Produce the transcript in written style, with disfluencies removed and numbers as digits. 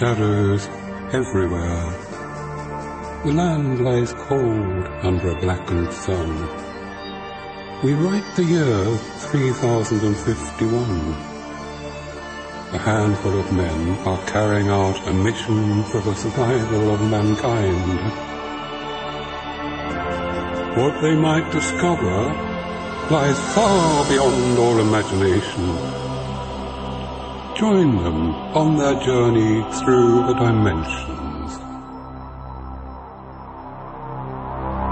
shadows everywhere. The land lies cold under a blackened sun. We write the year 3051. A handful of men are carrying out a mission for the survival of mankind. What they might discover lies far beyond all imagination. Join them on their journey through a dimension.